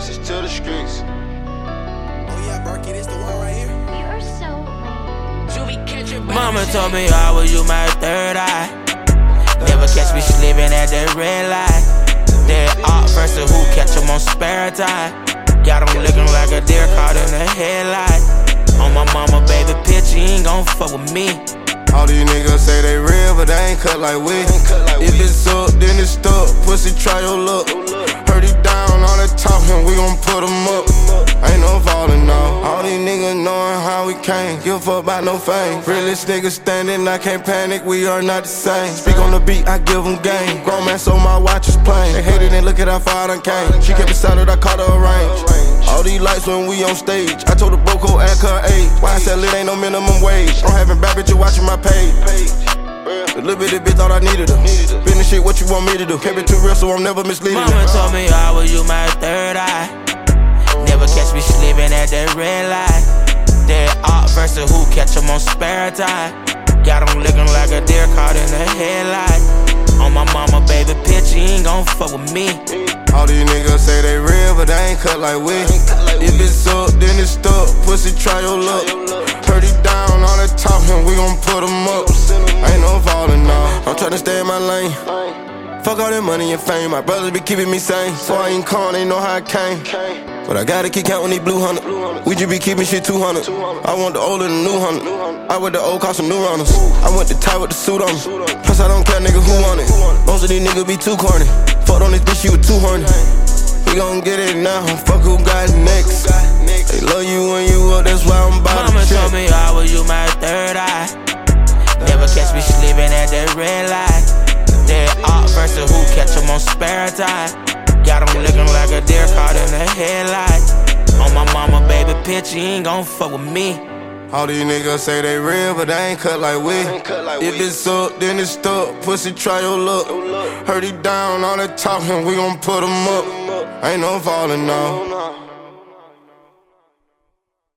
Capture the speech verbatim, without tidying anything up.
message to the streets. Oh yeah, Berkey, this the one right here. You're so lame. Mama told me I was you my third eye. Never catch me slipping at that red light. That art versus who catch him on spare time. Got him looking like a deer caught in the headlight. On my mama, baby, bitch, you ain't gon' fuck with me. All these niggas say they real, but they ain't cut like we. If it's up, then it's stuck. Pussy, try your luck. Heard it down, all that talking, we gon' put them up. Ain't no falling off. All these niggas knowing how we came. Give a fuck about no fame. Realest niggas standing, I can't panic, we are not the same. Speak on the beat, I give them game. Grown man, so my watch is plain. They hated and look at how far I done came. She kept it solid, I caught her a range. All these lights when we on stage. I told the Boko act her age. Why I said it ain't no minimum wage. I'm having bad bitches watching my page. A little bit of bitch thought I needed her. Finish shit, what you want me to do? Kept it too real, so I'm never misleading. Mama told me I was you my third eye. Never catch me slipping at that red light. That art versus who catch him on spare time. Got him looking like a deer caught in the headlight. On my mama, baby, bitch, you ain't gon' fuck with me. All these niggas say they real, but they ain't cut like we. If it's up, then it's stuck. Pussy, try your luck. Heard it down, all that talking, we gon' put them up. Ain't no falling off. I'm tryna stay in my lane. Fuck all that money and fame. My brothers be keeping me sane. So I ain't calling, they know how I came. But I gotta keep counting these blue hundred. We just be keeping shit two hundred. I want the old and the new hundred. I with the old cost some new runners. I went to tie with the suit on. Plus I don't care, nigga, who want it. Most of these niggas be too corny. Fucked on this bitch, she was too horny. We gon' get it now. Fuck who got next. They love you when you up, that's why I'm about Mama to check. told me I was you my third eye. Never catch me slipping at that red light. That art versus who catch him on spare time. Got him looking like a deer caught in the headlight. On my mama, baby, bitch, you ain't gon' fuck with me. All these niggas say they real, but they ain't cut like we. If it's up, then it's stuck. Pussy, try your luck. Heard it down, all that talking, we gon' put them up. Ain't no falling off.